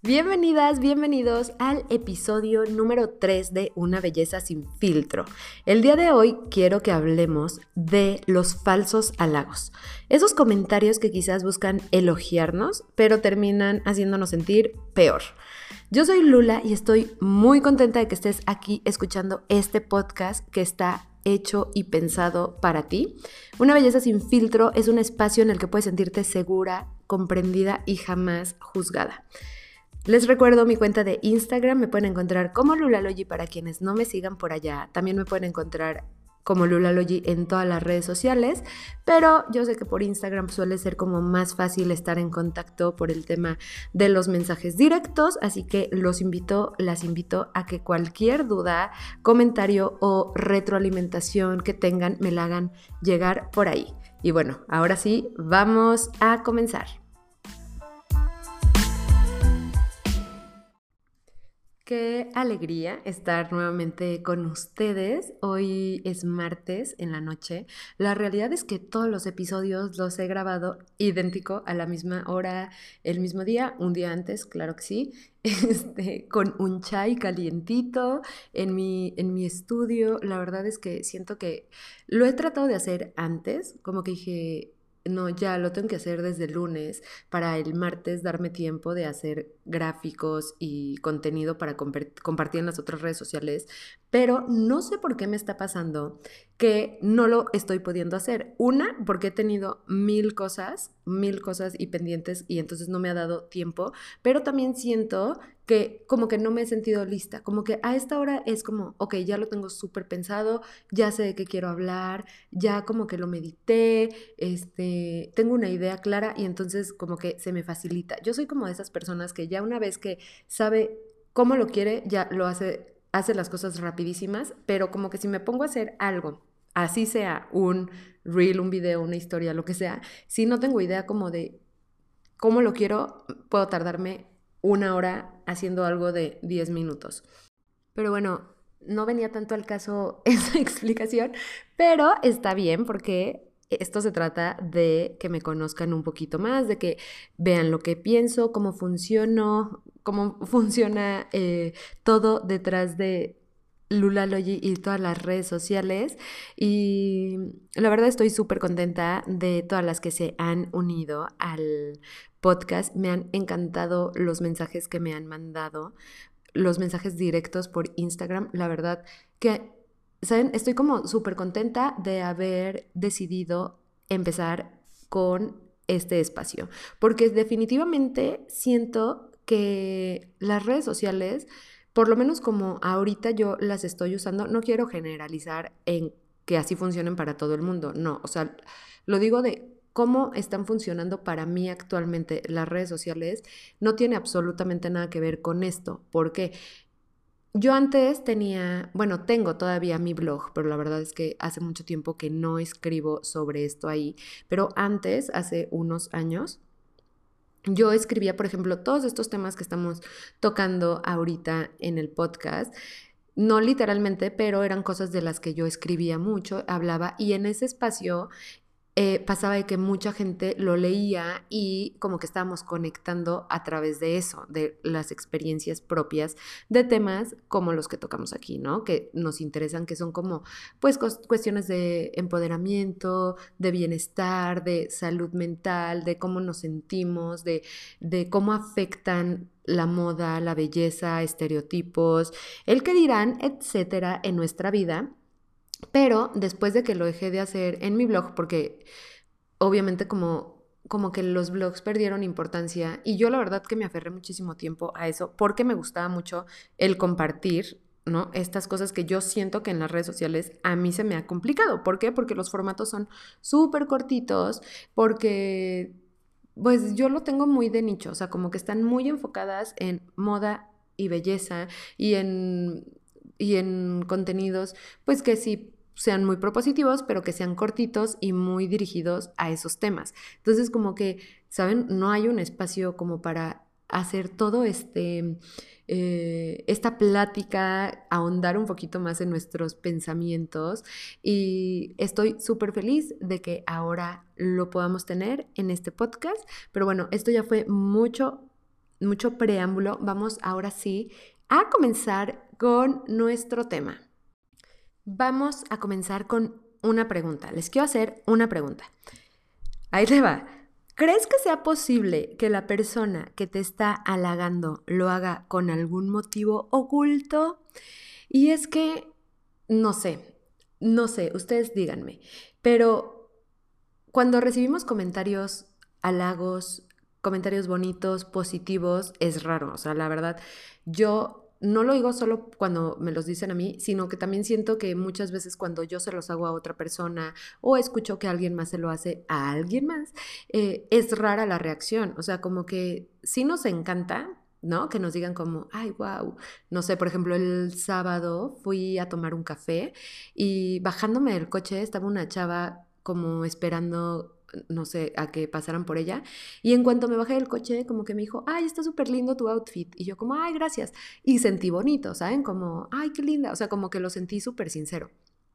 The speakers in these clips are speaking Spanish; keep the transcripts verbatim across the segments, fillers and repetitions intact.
Bienvenidas, bienvenidos al episodio número tres de Una Belleza Sin Filtro. El día de hoy quiero que hablemos de los falsos halagos. Esos comentarios que quizás buscan elogiarnos, pero terminan haciéndonos sentir peor. Yo soy Lula y estoy muy contenta de que estés aquí escuchando este podcast que está hecho y pensado para ti. Una Belleza Sin Filtro es un espacio en el que puedes sentirte segura, comprendida y jamás juzgada. Les recuerdo mi cuenta de Instagram, me pueden encontrar como Lulalogy para quienes no me sigan por allá. También me pueden encontrar como Lulalogy en todas las redes sociales, pero yo sé que por Instagram suele ser como más fácil estar en contacto por el tema de los mensajes directos, así que los invito, las invito a que cualquier duda, comentario o retroalimentación que tengan me la hagan llegar por ahí. Y bueno, ahora sí, vamos a comenzar. Qué alegría estar nuevamente con ustedes. Hoy es martes en la noche. La realidad es que todos los episodios los he grabado idéntico a la misma hora, el mismo día, un día antes, claro que sí, este, con un chai calientito en mi, en mi estudio. La verdad es que siento que lo he tratado de hacer antes, como que dije... No, ya lo tengo que hacer desde el lunes para el martes darme tiempo de hacer gráficos y contenido para comp- compartir en las otras redes sociales, pero no sé por qué me está pasando que no lo estoy pudiendo hacer. Una, porque he tenido mil cosas, mil cosas y pendientes y entonces no me ha dado tiempo, pero también siento que como que no me he sentido lista, como que a esta hora es como, ok, ya lo tengo súper pensado, ya sé de qué quiero hablar, ya como que lo medité, este, tengo una idea clara y entonces como que se me facilita. Yo soy como de esas personas que ya una vez que sabe cómo lo quiere, ya lo hace, hace las cosas rapidísimas, pero como que si me pongo a hacer algo, así sea un reel, un video, una historia, lo que sea, si no tengo idea como de cómo lo quiero, puedo tardarme una hora haciendo algo de diez minutos. Pero bueno, no venía tanto al caso esa explicación, pero está bien porque esto se trata de que me conozcan un poquito más, de que vean lo que pienso, cómo funciono, cómo funciona eh, todo detrás de Lulalogy y todas las redes sociales. Y la verdad estoy súper contenta de todas las que se han unido al podcast. Me han encantado los mensajes que me han mandado, los mensajes directos por Instagram. La verdad que, ¿saben? Estoy como súper contenta de haber decidido empezar con este espacio, porque definitivamente siento que las redes sociales, por lo menos como ahorita yo las estoy usando, no quiero generalizar en que así funcionen para todo el mundo, no, o sea, lo digo de cómo están funcionando para mí actualmente las redes sociales, no tiene absolutamente nada que ver con esto. ¿Por qué? Yo antes tenía, bueno, tengo todavía mi blog, pero la verdad es que hace mucho tiempo que no escribo sobre esto ahí. Pero antes, hace unos años, yo escribía, por ejemplo, todos estos temas que estamos tocando ahorita en el podcast. No literalmente, pero eran cosas de las que yo escribía mucho, hablaba, y en ese espacio eh, pasaba de que mucha gente lo leía y como que estábamos conectando a través de eso, de las experiencias propias de temas como los que tocamos aquí, ¿no? Que nos interesan, que son como, pues, cuestiones de empoderamiento, de bienestar, de salud mental, de cómo nos sentimos, de, de cómo afectan la moda, la belleza, estereotipos, el que dirán, etcétera, en nuestra vida. Pero después de que lo dejé de hacer en mi blog, porque obviamente como, como que los blogs perdieron importancia y yo la verdad que me aferré muchísimo tiempo a eso porque me gustaba mucho el compartir, ¿no? Estas cosas que yo siento que en las redes sociales a mí se me ha complicado. ¿Por qué? Porque los formatos son súper cortitos, porque pues yo lo tengo muy de nicho, o sea, como que están muy enfocadas en moda y belleza y en, y en contenidos, pues que sí sean muy propositivos, pero que sean cortitos y muy dirigidos a esos temas. Entonces, como que, ¿saben? No hay un espacio como para hacer todo este, eh, esta plática, ahondar un poquito más en nuestros pensamientos y estoy súper feliz de que ahora lo podamos tener en este podcast, pero bueno, esto ya fue mucho mucho preámbulo, vamos ahora sí a comenzar con nuestro tema. Vamos a comenzar con una pregunta. Les quiero hacer una pregunta. Ahí te va. ¿Crees que sea posible que la persona que te está halagando lo haga con algún motivo oculto? Y es que, no sé, no sé, ustedes díganme, pero cuando recibimos comentarios, halagos, comentarios bonitos, positivos, es raro. O sea, la verdad, yo no lo digo solo cuando me los dicen a mí, sino que también siento que muchas veces cuando yo se los hago a otra persona o escucho que alguien más se lo hace a alguien más, eh, es rara la reacción. O sea, como que sí nos encanta, ¿no? Que nos digan como, ay, wow. No sé, por ejemplo, el sábado fui a tomar un café y bajándome del coche estaba una chava como esperando, no sé, a que pasaran por ella. Y en cuanto me bajé del coche, como que me dijo, ay, está súper lindo tu outfit. Y yo como, ay, gracias. Y sentí bonito, ¿saben? Como, ay, qué linda. O sea, como que lo sentí súper sincero.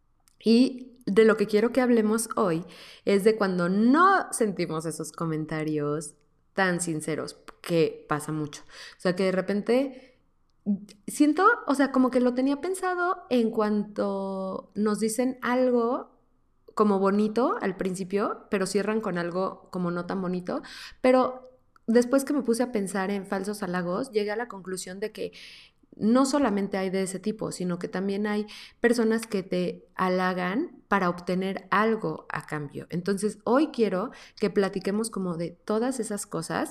Y de lo que quiero que hablemos hoy es de cuando no sentimos esos comentarios tan sinceros, que pasa mucho. O sea, que de repente siento, o sea, como que lo tenía pensado en cuanto nos dicen algo como bonito al principio, pero cierran con algo como no tan bonito. Pero después que me puse a pensar en falsos halagos, llegué a la conclusión de que no solamente hay de ese tipo, sino que también hay personas que te halagan para obtener algo a cambio. Entonces, hoy quiero que platiquemos como de todas esas cosas,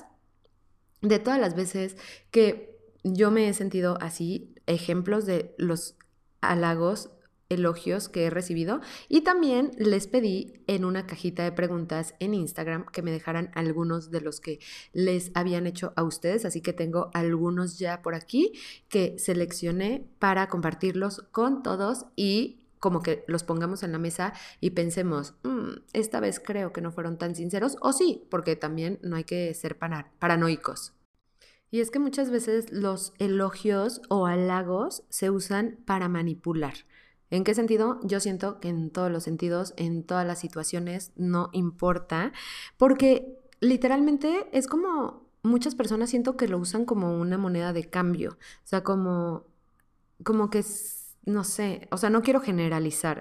de todas las veces que yo me he sentido así, ejemplos de los halagos, elogios que he recibido, y también les pedí en una cajita de preguntas en Instagram que me dejaran algunos de los que les habían hecho a ustedes, así que tengo algunos ya por aquí que seleccioné para compartirlos con todos y como que los pongamos en la mesa y pensemos, mmm, esta vez creo que no fueron tan sinceros, o sí, porque también no hay que ser para- paranoicos. Y es que muchas veces los elogios o halagos se usan para manipular. ¿En qué sentido? Yo siento que en todos los sentidos, en todas las situaciones, no importa, porque literalmente es como muchas personas siento que lo usan como una moneda de cambio, o sea, como, como que es, no sé, o sea, no quiero generalizar,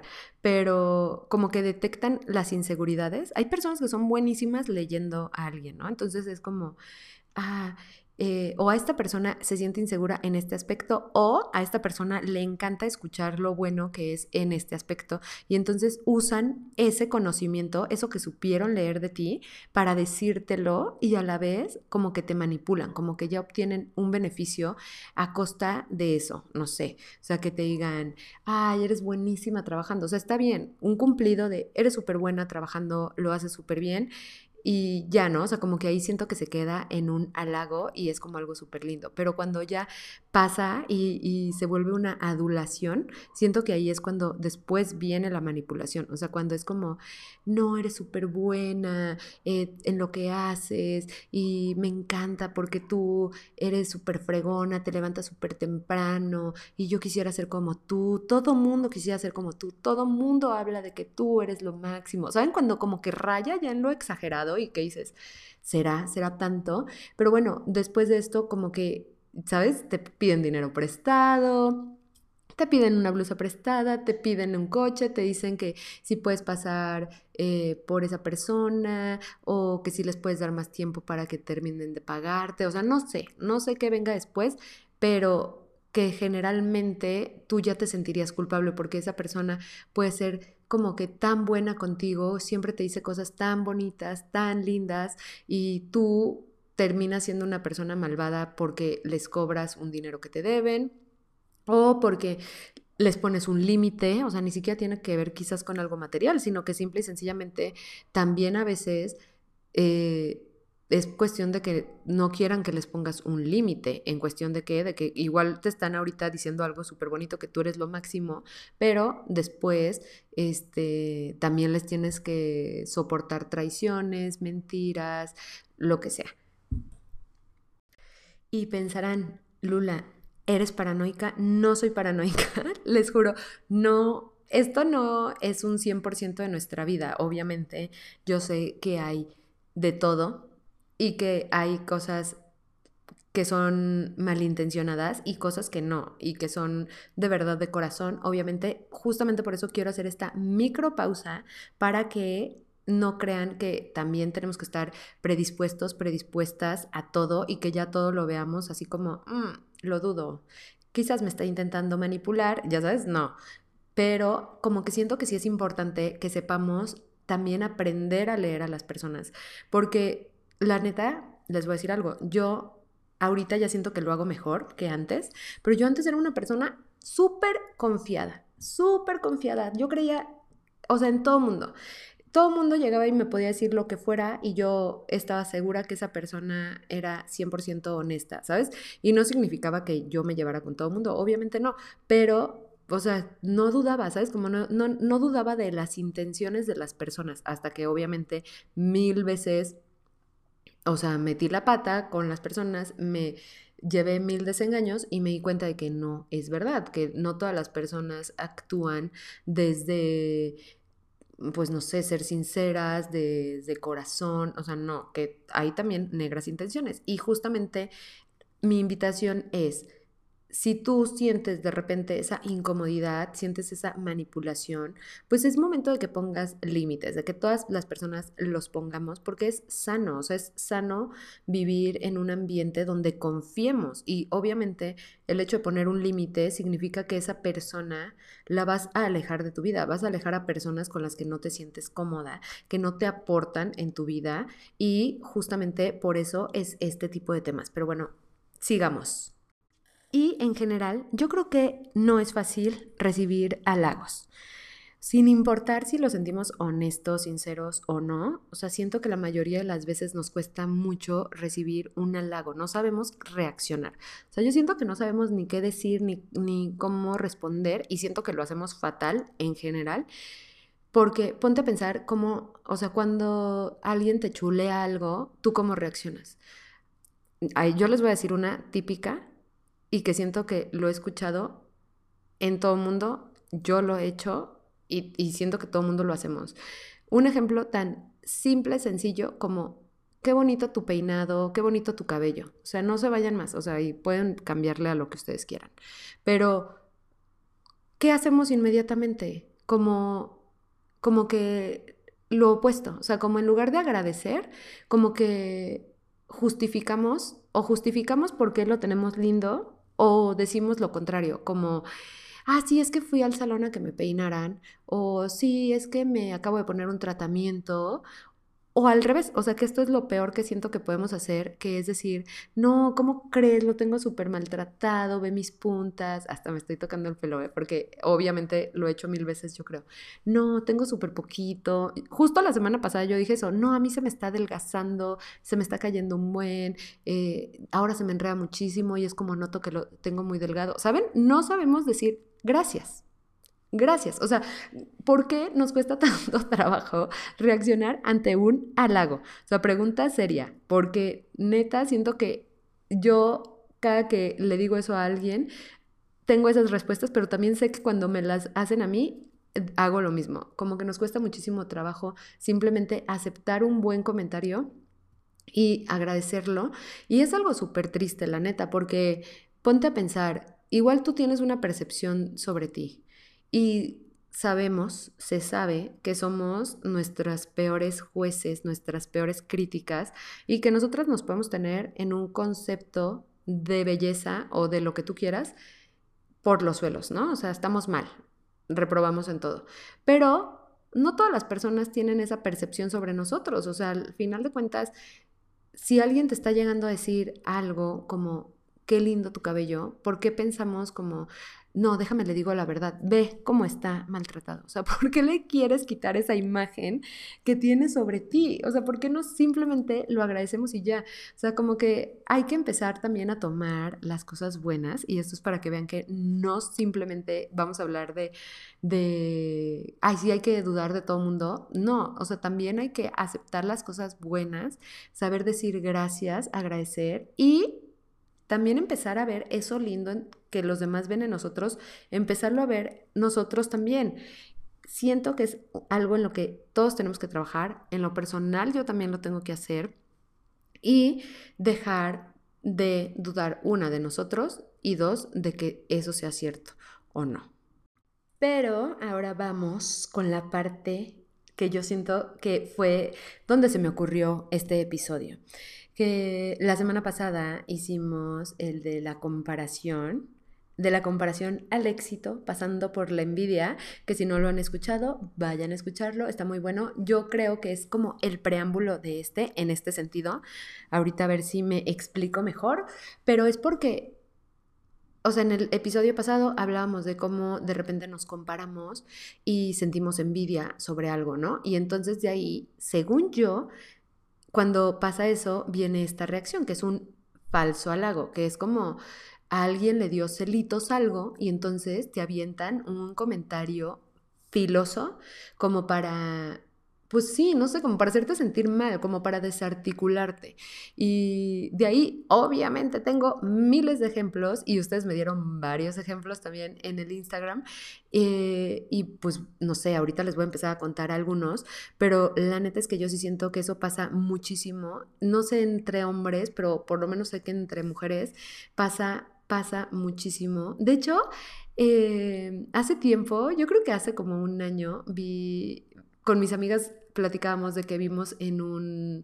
pero como que detectan las inseguridades. Hay personas que son buenísimas leyendo a alguien, ¿no? Entonces es como ah, eh, o a esta persona se siente insegura en este aspecto o a esta persona le encanta escuchar lo bueno que es en este aspecto y entonces usan ese conocimiento, eso que supieron leer de ti para decírtelo y a la vez como que te manipulan, como que ya obtienen un beneficio a costa de eso, no sé, o sea, que te digan, ay, eres buenísima trabajando, o sea, está bien, un cumplido de eres súper buena trabajando, lo haces súper bien y ya, ¿no? O sea, como que ahí siento que se queda en un halago y es como algo súper lindo. Pero cuando ya pasa y, y se vuelve una adulación, siento que ahí es cuando después viene la manipulación. O sea, cuando es como, no, eres súper buena eh, en lo que haces y me encanta porque tú eres súper fregona, te levantas súper temprano y yo quisiera ser como tú. Todo mundo quisiera ser como tú. Todo mundo habla de que tú eres lo máximo. ¿Saben? Cuando como que raya ya en lo exagerado y que dices, ¿será? ¿Será tanto? Pero bueno, después de esto como que, ¿sabes? Te piden dinero prestado, te piden una blusa prestada, te piden un coche, te dicen que si puedes pasar eh, por esa persona o que si les puedes dar más tiempo para que terminen de pagarte. O sea, no sé, no sé qué venga después, pero que generalmente tú ya te sentirías culpable porque esa persona puede ser como que tan buena contigo, siempre te dice cosas tan bonitas, tan lindas y tú terminas siendo una persona malvada porque les cobras un dinero que te deben o porque les pones un límite, o sea, ni siquiera tiene que ver quizás con algo material, sino que simple y sencillamente también a veces eh, es cuestión de que no quieran que les pongas un límite, en cuestión de que, de que igual te están ahorita diciendo algo súper bonito, que tú eres lo máximo, pero después este, también les tienes que soportar traiciones, mentiras, lo que sea. Y pensarán, Lula, ¿eres paranoica? No soy paranoica, les juro, no, esto no es un cien por ciento de nuestra vida, obviamente. Yo sé que hay de todo y que hay cosas que son malintencionadas y cosas que no, y que son de verdad de corazón. Obviamente, justamente por eso quiero hacer esta micropausa para que no crean que también tenemos que estar predispuestos, predispuestas a todo y que ya todo lo veamos así como, "Mm, lo dudo, quizás me está intentando manipular", ya sabes, no. Pero como que siento que sí es importante que sepamos también aprender a leer a las personas, porque la neta, les voy a decir algo, yo ahorita ya siento que lo hago mejor que antes, pero yo antes era una persona súper confiada, súper confiada. Yo creía, o sea, en todo mundo. Todo mundo llegaba y me podía decir lo que fuera y yo estaba segura que esa persona era cien por ciento honesta, ¿sabes? Y no significaba que yo me llevara con todo mundo, obviamente no, pero, o sea, no dudaba, ¿sabes? Como no, no, no dudaba de las intenciones de las personas, hasta que obviamente mil veces, o sea, metí la pata con las personas, me llevé mil desengaños y me di cuenta de que no es verdad, que no todas las personas actúan desde, pues no sé, ser sinceras, de, de corazón, o sea, no, que hay también negras intenciones. Y justamente mi invitación es, si tú sientes de repente esa incomodidad, sientes esa manipulación, pues es momento de que pongas límites, de que todas las personas los pongamos, porque es sano, o sea, es sano vivir en un ambiente donde confiemos y obviamente el hecho de poner un límite significa que esa persona la vas a alejar de tu vida, vas a alejar a personas con las que no te sientes cómoda, que no te aportan en tu vida y justamente por eso es este tipo de temas. Pero bueno, sigamos. Y en general, yo creo que no es fácil recibir halagos, sin importar si los sentimos honestos, sinceros o no. O sea, siento que la mayoría de las veces nos cuesta mucho recibir un halago, no sabemos reaccionar. O sea, yo siento que no sabemos ni qué decir ni, ni cómo responder y siento que lo hacemos fatal en general. Porque ponte a pensar cómo, o sea, cuando alguien te chulea algo, ¿tú cómo reaccionas? Ay, yo les voy a decir una típica y que siento que lo he escuchado en todo el mundo, yo lo he hecho y, y siento que todo el mundo lo hacemos. Un ejemplo tan simple, sencillo como qué bonito tu peinado, qué bonito tu cabello. O sea, no se vayan más, o sea, y pueden cambiarle a lo que ustedes quieran. Pero, ¿qué hacemos inmediatamente? Como, como que lo opuesto, o sea, como en lugar de agradecer, como que justificamos o justificamos por qué lo tenemos lindo o decimos lo contrario, como, ah, sí, es que fui al salón a que me peinaran, o sí, es que me acabo de poner un tratamiento, o al revés, o sea que esto es lo peor que siento que podemos hacer, que es decir, no, ¿cómo crees? Lo tengo súper maltratado, ve mis puntas, hasta me estoy tocando el pelo, ¿eh? Porque obviamente lo he hecho mil veces, yo creo. No, tengo súper poquito. Justo la semana pasada yo dije eso, no, a mí se me está adelgazando, se me está cayendo un buen, eh, ahora se me enreda muchísimo y es como noto que lo tengo muy delgado. ¿Saben? No sabemos decir gracias. Gracias. O sea, ¿por qué nos cuesta tanto trabajo reaccionar ante un halago? O sea, pregunta seria, porque neta siento que yo cada que le digo eso a alguien, tengo esas respuestas, pero también sé que cuando me las hacen a mí, eh, hago lo mismo. Como que nos cuesta muchísimo trabajo simplemente aceptar un buen comentario y agradecerlo. Y es algo súper triste, la neta, porque ponte a pensar, igual tú tienes una percepción sobre ti y sabemos, se sabe que somos nuestras peores jueces, nuestras peores críticas y que nosotras nos podemos tener en un concepto de belleza o de lo que tú quieras por los suelos, ¿no? O sea, estamos mal, reprobamos en todo. Pero no todas las personas tienen esa percepción sobre nosotros. O sea, al final de cuentas, si alguien te está llegando a decir algo como, qué lindo tu cabello, ¿por qué pensamos como, no, déjame le digo la verdad, ve cómo está maltratado? O sea, ¿por qué le quieres quitar esa imagen que tiene sobre ti? O sea, ¿por qué no simplemente lo agradecemos y ya? O sea, como que hay que empezar también a tomar las cosas buenas y esto es para que vean que no simplemente vamos a hablar de, de, ay, sí, hay que dudar de todo mundo. No, o sea, también hay que aceptar las cosas buenas, saber decir gracias, agradecer y también empezar a ver eso lindo que los demás ven en nosotros, empezarlo a ver nosotros también. Siento que es algo en lo que todos tenemos que trabajar. En lo personal yo también lo tengo que hacer y dejar de dudar, una, de nosotros y dos, de que eso sea cierto o no. Pero ahora vamos con la parte que yo siento que fue donde se me ocurrió este episodio. Que la semana pasada hicimos el de la comparación, de la comparación al éxito, pasando por la envidia, que si no lo han escuchado, vayan a escucharlo, está muy bueno. Yo creo que es como el preámbulo de este, en este sentido. Ahorita a ver si me explico mejor, pero es porque, o sea, en el episodio pasado hablábamos de cómo de repente nos comparamos y sentimos envidia sobre algo, ¿no? Y entonces de ahí, según yo, cuando pasa eso, viene esta reacción, que es un falso halago, que es como a alguien le dio celitos algo y entonces te avientan un comentario filoso como para, pues sí, no sé, como para hacerte sentir mal, como para desarticularte. Y de ahí, obviamente, tengo miles de ejemplos y ustedes me dieron varios ejemplos también en el Instagram. Eh, y pues, no sé, ahorita les voy a empezar a contar algunos, pero la neta es que yo sí siento que eso pasa muchísimo. No sé entre hombres, pero por lo menos sé que entre mujeres pasa, pasa muchísimo. De hecho, eh, hace tiempo, yo creo que hace como un año, vi con mis amigas platicábamos de que vimos en un,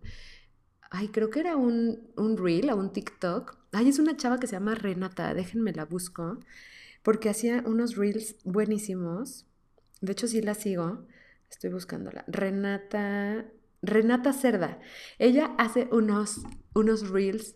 ay, creo que era un, un reel o un TikTok. Ay, es una chava que se llama Renata, déjenme la busco, porque hacía unos reels buenísimos. De hecho, sí la sigo, estoy buscándola. Renata, Renata Cerda. Ella hace unos, unos reels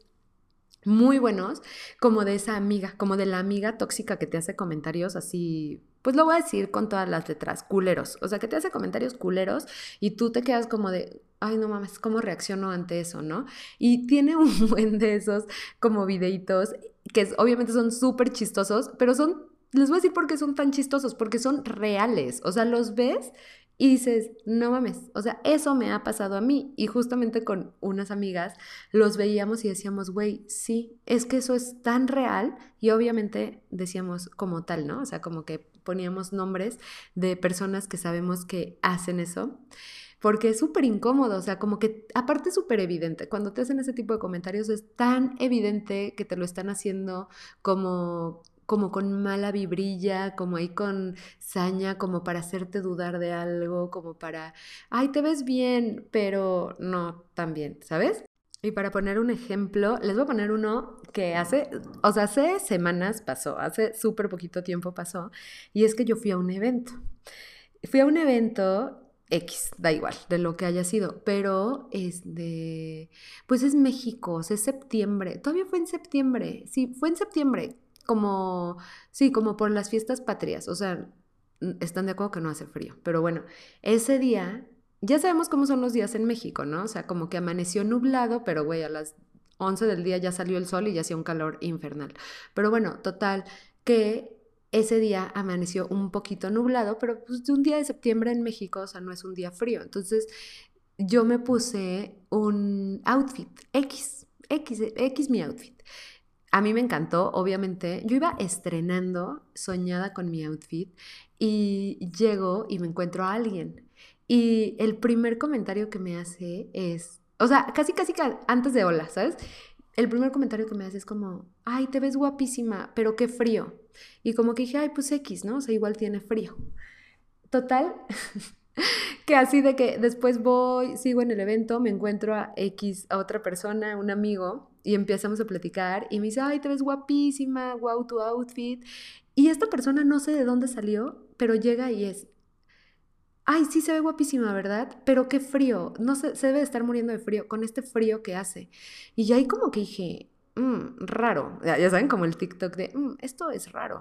muy buenos, como de esa amiga, como de la amiga tóxica que te hace comentarios así, pues lo voy a decir con todas las letras, culeros, o sea, que te hace comentarios culeros y tú te quedas como de, ay, no mames, ¿cómo reacciono ante eso, no? Y tiene un buen de esos como videitos que es- obviamente son súper chistosos, pero son, les voy a decir por qué son tan chistosos, porque son reales, o sea, los ves y dices, no mames, o sea, eso me ha pasado a mí y justamente con unas amigas los veíamos y decíamos, güey, sí, es que eso es tan real y obviamente decíamos como tal, ¿no? O sea, como que poníamos nombres de personas que sabemos que hacen eso, porque es súper incómodo, o sea, como que aparte es súper evidente, cuando te hacen ese tipo de comentarios es tan evidente que te lo están haciendo como como con mala vibrilla, como ahí con saña, como para hacerte dudar de algo, como para, ay, te ves bien, pero no tan bien, ¿sabes? Y para poner un ejemplo, les voy a poner uno que hace, o sea, hace semanas pasó, hace súper poquito tiempo pasó, y es que yo fui a un evento. Fui a un evento X, da igual, de lo que haya sido, pero es de, pues es México, o sea, es septiembre, todavía fue en septiembre, sí, fue en septiembre, como, sí, como por las fiestas patrias, o sea, están de acuerdo que no hace frío, pero bueno, ese día, ya sabemos cómo son los días en México, ¿no? O sea, como que amaneció nublado, pero güey, a las once del día ya salió el sol y ya hacía un calor infernal. Pero bueno, total, que ese día amaneció un poquito nublado, pero pues de un día de septiembre en México, o sea, no es un día frío. Entonces yo me puse un outfit X, X, X mi outfit. A mí me encantó, obviamente. Yo iba estrenando, soñada con mi outfit, y llego y me encuentro a alguien. Y el primer comentario que me hace es, o sea, casi, casi ca- antes de hola, ¿sabes? El primer comentario que me hace es como, ay, te ves guapísima, pero qué frío. Y como que dije, ay, pues X, ¿no? O sea, igual tiene frío. Total, que así de que después voy, sigo en el evento, me encuentro a X, a otra persona, un amigo, y empezamos a platicar y me dice, ay, te ves guapísima, wow, tu outfit. Y esta persona no sé de dónde salió, pero llega y es, ay, sí se ve guapísima, ¿verdad? Pero qué frío, no sé, se debe de estar muriendo de frío con este frío que hace. Y ya ahí como que dije, "Mm, raro, ya, ya saben, como el TikTok de, "Mm, esto es raro.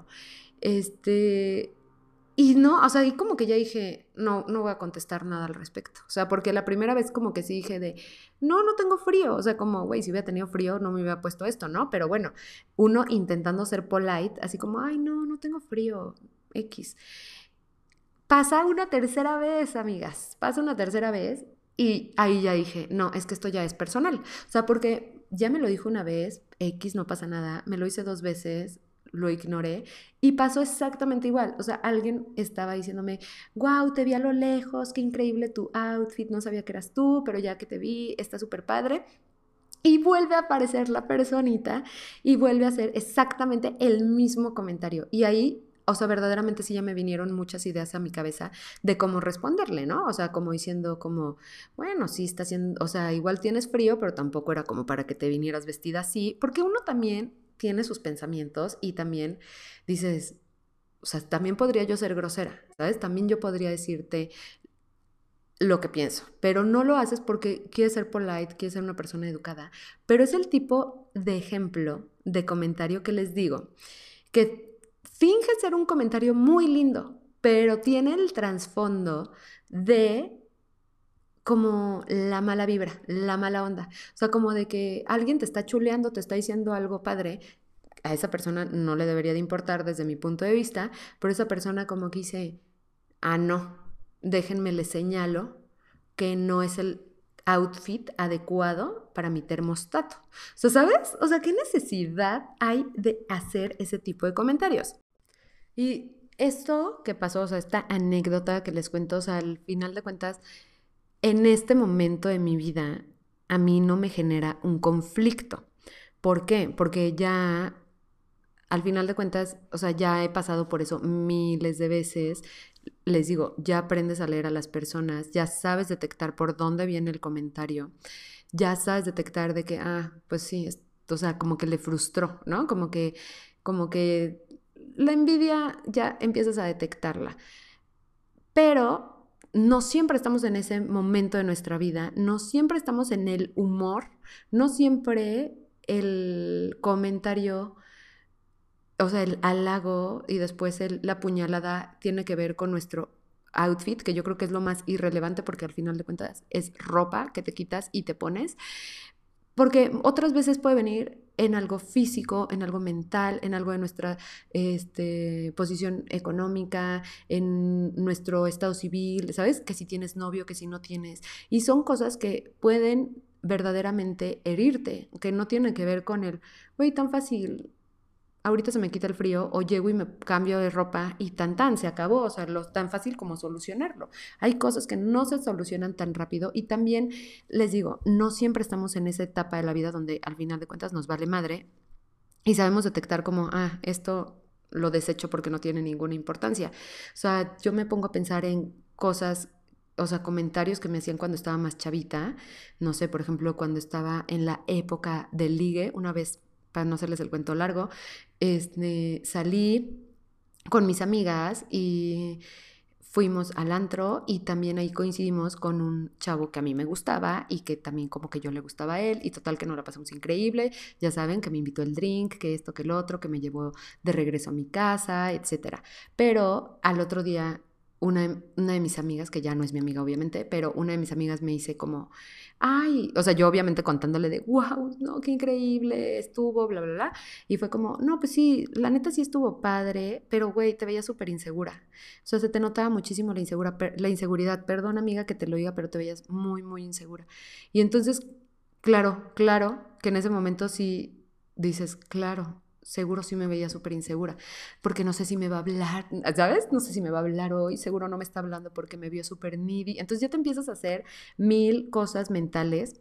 Este, y no, o sea, y como que ya dije, no, no voy a contestar nada al respecto. O sea, porque la primera vez como que sí dije de, no, no tengo frío. O sea, como, güey, si hubiera tenido frío no me hubiera puesto esto, ¿no? Pero bueno, uno intentando ser polite, así como, ay, no, no tengo frío, X. Pasa una tercera vez, amigas, pasa una tercera vez y ahí ya dije, no, es que esto ya es personal. O sea, porque ya me lo dijo una vez, X, no pasa nada, me lo hice dos veces, lo ignoré y pasó exactamente igual. O sea, alguien estaba diciéndome, wow, te vi a lo lejos, qué increíble tu outfit, no sabía que eras tú, pero ya que te vi, está súper padre. Y vuelve a aparecer la personita y vuelve a hacer exactamente el mismo comentario. Y ahí, o sea, verdaderamente sí ya me vinieron muchas ideas a mi cabeza de cómo responderle, ¿no? O sea, como diciendo como, bueno, sí está haciendo, o sea, igual tienes frío, pero tampoco era como para que te vinieras vestida así, porque uno también tiene sus pensamientos y también dices, o sea, también podría yo ser grosera, ¿sabes? También yo podría decirte lo que pienso, pero no lo haces porque quieres ser polite, quieres ser una persona educada, pero es el tipo de ejemplo, de comentario que les digo, que finge ser un comentario muy lindo, pero tiene el trasfondo de como la mala vibra, la mala onda, o sea, como de que alguien te está chuleando, te está diciendo algo padre, a esa persona no le debería de importar desde mi punto de vista, pero esa persona como que dice, ah, no, déjenme le señalo que no es el outfit adecuado para mi termostato. O sea, ¿sabes? O sea, ¿qué necesidad hay de hacer ese tipo de comentarios? Y esto que pasó, o sea, esta anécdota que les cuento, o sea, al final de cuentas, en este momento de mi vida, a mí no me genera un conflicto. ¿Por qué? Porque ya al final de cuentas, o sea, ya he pasado por eso miles de veces. Les digo, ya aprendes a leer a las personas, ya sabes detectar por dónde viene el comentario, ya sabes detectar de que, ah, pues sí, es, o sea, como que le frustró, ¿no? Como que, como que la envidia ya empiezas a detectarla. Pero no siempre estamos en ese momento de nuestra vida, no siempre estamos en el humor, no siempre el comentario, o sea, el halago y después el, la puñalada tiene que ver con nuestro outfit, que yo creo que es lo más irrelevante porque al final de cuentas es ropa que te quitas y te pones, porque otras veces puede venir en algo físico, en algo mental, en algo de nuestra este, posición económica, en nuestro estado civil, ¿sabes? Que si tienes novio, que si no tienes. Y son cosas que pueden verdaderamente herirte, que no tienen que ver con el, güey, tan fácil, ahorita se me quita el frío o llego y me cambio de ropa y tan tan, se acabó, o sea, lo, tan fácil como solucionarlo. Hay cosas que no se solucionan tan rápido y también les digo, no siempre estamos en esa etapa de la vida donde al final de cuentas nos vale madre y sabemos detectar como, ah, esto lo desecho porque no tiene ninguna importancia. O sea, yo me pongo a pensar en cosas, o sea, comentarios que me hacían cuando estaba más chavita, no sé, por ejemplo, cuando estaba en la época del ligue, una vez, para no hacerles el cuento largo, este, salí con mis amigas y fuimos al antro y también ahí coincidimos con un chavo que a mí me gustaba y que también como que yo le gustaba a él y total que nos la pasamos increíble, ya saben que me invitó el drink, que esto, que el otro, que me llevó de regreso a mi casa, etcétera. Pero al otro día una, una de mis amigas, que ya no es mi amiga obviamente, pero una de mis amigas me dice como, ay, o sea, yo obviamente contándole de, wow, no, qué increíble estuvo, bla, bla, bla, y fue como, no, pues sí, la neta sí estuvo padre, pero güey, te veías súper insegura. O sea, se te notaba muchísimo la, insegura, la inseguridad. Perdón, amiga, que te lo diga, pero te veías muy, muy insegura. Y entonces, claro, claro, que en ese momento sí dices, claro, seguro sí me veía súper insegura, porque no sé si me va a hablar, ¿sabes? No sé si me va a hablar hoy, seguro no me está hablando porque me vio súper needy. Entonces ya te empiezas a hacer mil cosas mentales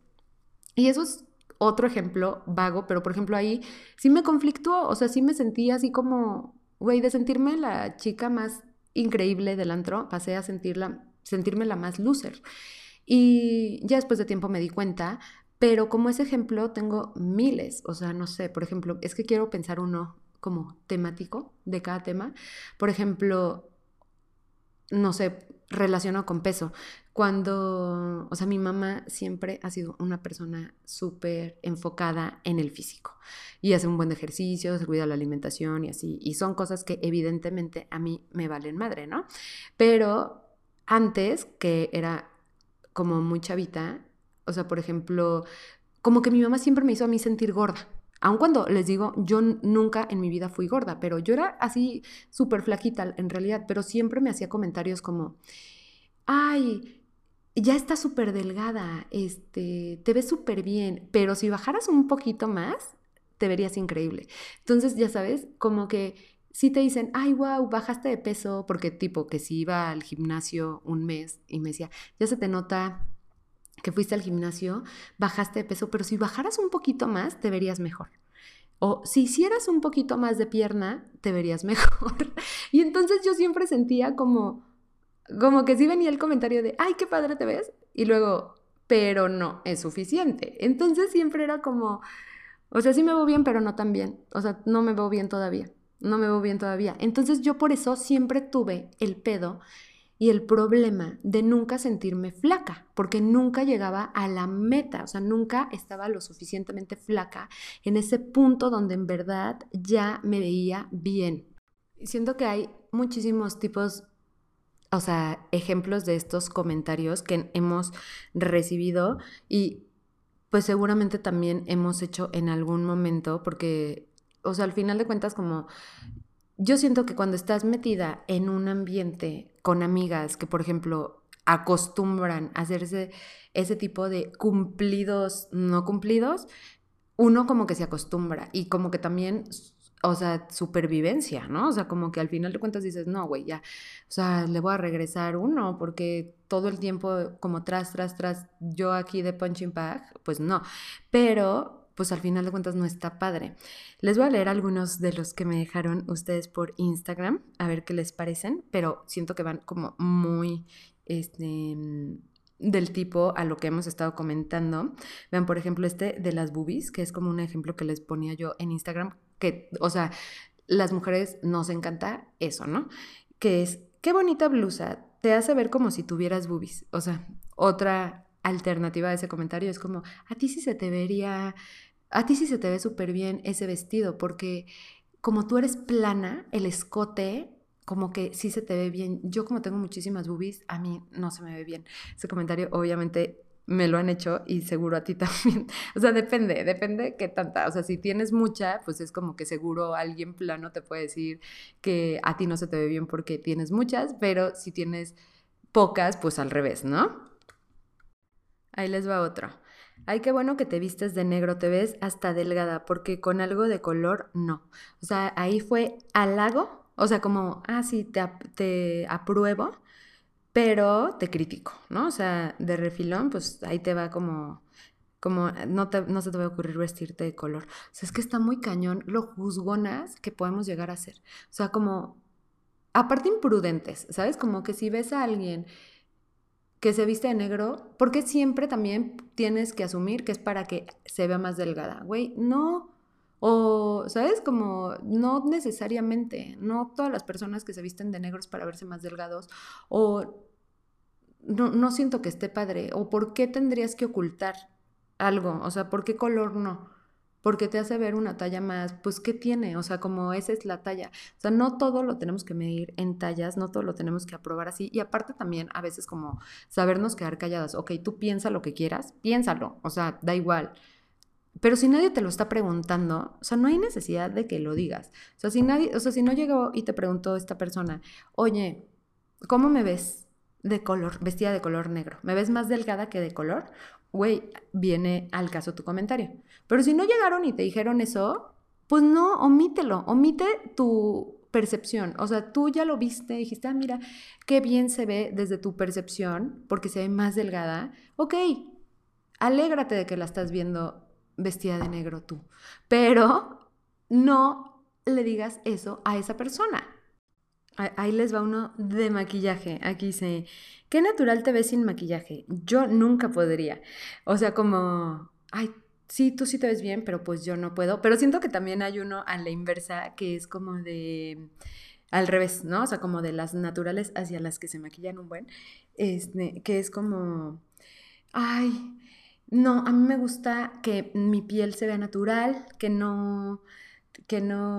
y eso es otro ejemplo vago, pero por ejemplo ahí sí me conflictuó, o sea, sí me sentía así como, güey, de sentirme la chica más increíble del antro, pasé a sentirla, sentirme la más loser. Y ya después de tiempo me di cuenta, pero como ese ejemplo tengo miles, o sea, no sé, por ejemplo, es que quiero pensar uno como temático de cada tema. Por ejemplo, no sé, relaciono con peso. Cuando, o sea, mi mamá siempre ha sido una persona súper enfocada en el físico y hace un buen ejercicio, se cuida la alimentación y así. Y son cosas que evidentemente a mí me valen madre, ¿no? Pero antes, que era como muy chavita, o sea, por ejemplo, como que mi mamá siempre me hizo a mí sentir gorda. Aun cuando les digo, yo nunca en mi vida fui gorda, pero yo era así súper flaquita en realidad, pero siempre me hacía comentarios como, ay, ya estás súper delgada, este, te ves súper bien, pero si bajaras un poquito más, te verías increíble. Entonces, ya sabes, como que si te dicen, ay, wow, bajaste de peso, porque tipo que si iba al gimnasio un mes y me decía, ya se te nota que fuiste al gimnasio, bajaste de peso, pero si bajaras un poquito más, te verías mejor. O si hicieras un poquito más de pierna, te verías mejor. Y entonces yo siempre sentía como, como que sí venía el comentario de, ay, qué padre te ves. Y luego, pero no es suficiente. Entonces siempre era como, o sea, sí me veo bien, pero no tan bien. O sea, no me veo bien todavía. No me veo bien todavía. Entonces yo por eso siempre tuve el pedo y el problema de nunca sentirme flaca, porque nunca llegaba a la meta, o sea, nunca estaba lo suficientemente flaca en ese punto donde en verdad ya me veía bien. Siento que hay muchísimos tipos, o sea, ejemplos de estos comentarios que hemos recibido y pues seguramente también hemos hecho en algún momento, porque, o sea, al final de cuentas como yo siento que cuando estás metida en un ambiente con amigas que, por ejemplo, acostumbran a hacerse ese tipo de cumplidos no cumplidos, uno como que se acostumbra y como que también, o sea, supervivencia, ¿no? O sea, como que al final de cuentas dices, no, güey, ya, o sea, le voy a regresar uno porque todo el tiempo como tras, tras, tras, yo aquí de punching bag, pues no, pero pues al final de cuentas no está padre. Les voy a leer algunos de los que me dejaron ustedes por Instagram, a ver qué les parecen, pero siento que van como muy, este, del tipo a lo que hemos estado comentando. Vean, por ejemplo, este de las boobies, que es como un ejemplo que les ponía yo en Instagram, que, o sea, las mujeres nos encanta eso, ¿no? Que es, qué bonita blusa, te hace ver como si tuvieras boobies. O sea, otra alternativa a ese comentario es como, a ti sí se te vería, a ti sí se te ve súper bien ese vestido, porque como tú eres plana, el escote como que sí se te ve bien. Yo como tengo muchísimas boobies, a mí no se me ve bien. Ese comentario obviamente me lo han hecho y seguro a ti también. O sea, depende, depende qué tanta. O sea, si tienes mucha, pues es como que seguro alguien plano te puede decir que a ti no se te ve bien porque tienes muchas, pero si tienes pocas, pues al revés, ¿no? Ahí les va otro. Ay, qué bueno que te vistes de negro, te ves hasta delgada, porque con algo de color no. O sea, ahí fue halago, o sea, como, ah, sí, te, ap- te apruebo, pero te critico, ¿no? O sea, de refilón, pues ahí te va como, como no, te, no se te va a ocurrir vestirte de color. O sea, es que está muy cañón lo juzgonas que podemos llegar a ser. O sea, como, aparte imprudentes, ¿sabes? Como que si ves a alguien que se viste de negro, porque siempre también tienes que asumir que es para que se vea más delgada. Güey, no. O, ¿sabes? Como no necesariamente, no todas las personas que se visten de negro es para verse más delgados. O no, no siento que esté padre. O por qué tendrías que ocultar algo. O sea, ¿por qué color no? Porque te hace ver una talla más, pues, ¿qué tiene? O sea, como esa es la talla. O sea, no todo lo tenemos que medir en tallas, no todo lo tenemos que aprobar así. Y aparte también a veces como sabernos quedar calladas. Ok, tú piensa lo que quieras, piénsalo. O sea, da igual. Pero si nadie te lo está preguntando, o sea, no hay necesidad de que lo digas. O sea, si nadie, o sea, si no llegó y te preguntó esta persona, oye, ¿cómo me ves de color, vestida de color negro? ¿Me ves más delgada que de color? Güey, viene al caso tu comentario. Pero si no llegaron y te dijeron eso, pues no, omítelo, omite tu percepción. O sea, tú ya lo viste, dijiste, ah, mira, qué bien se ve desde tu percepción, porque se ve más delgada. Ok, alégrate de que la estás viendo vestida de negro tú, pero no le digas eso a esa persona. Ahí les va uno de maquillaje. Aquí dice, ¿qué natural te ves sin maquillaje? Yo nunca podría. O sea, como, ay, sí, tú sí te ves bien, pero pues yo no puedo. Pero siento que también hay uno a la inversa que es como de, al revés, ¿no? O sea, como de las naturales hacia las que se maquillan un buen, este, que es como, ay, no, a mí me gusta que mi piel se vea natural, que no que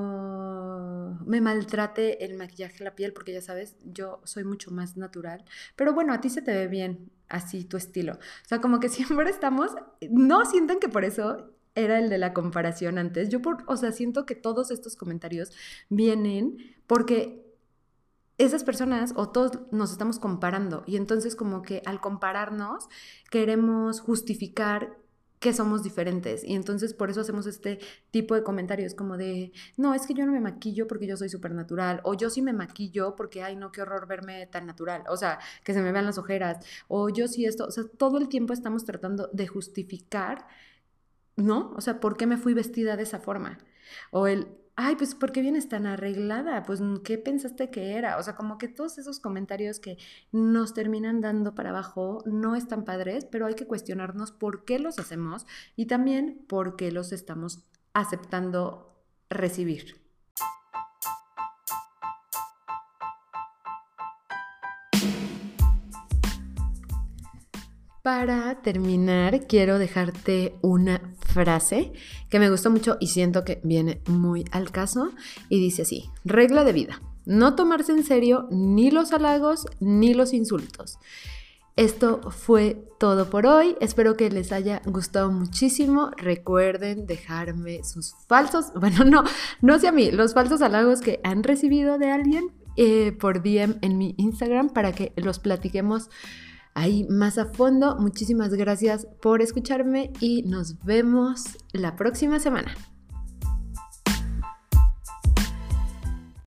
no me maltrate el maquillaje, la piel, porque ya sabes, yo soy mucho más natural. Pero bueno, a ti se te ve bien así tu estilo. O sea, como que siempre estamos, no sienten que por eso era el de la comparación antes. Yo, por, o sea, siento que todos estos comentarios vienen porque esas personas o todos nos estamos comparando y entonces como que al compararnos queremos justificar que somos diferentes y entonces por eso hacemos este tipo de comentarios como de, no, es que yo no me maquillo porque yo soy súper natural, o yo sí me maquillo porque, ay, no, qué horror verme tan natural, o sea, que se me vean las ojeras, o yo sí esto, o sea, todo el tiempo estamos tratando de justificar, ¿no? O sea, ¿por qué me fui vestida de esa forma? O el, ay, pues ¿por qué vienes tan arreglada? Pues ¿qué pensaste que era? O sea, como que todos esos comentarios que nos terminan dando para abajo no están padres, pero hay que cuestionarnos por qué los hacemos y también por qué los estamos aceptando recibir. Para terminar, quiero dejarte una frase que me gustó mucho y siento que viene muy al caso y dice así: regla de vida, no tomarse en serio ni los halagos ni los insultos. Esto fue todo por hoy, espero que les haya gustado muchísimo. Recuerden dejarme sus falsos, bueno, no, no hacia mí, los falsos halagos que han recibido de alguien eh, por D M en mi Instagram para que los platiquemos ahí más a fondo. Muchísimas gracias por escucharme y nos vemos la próxima semana.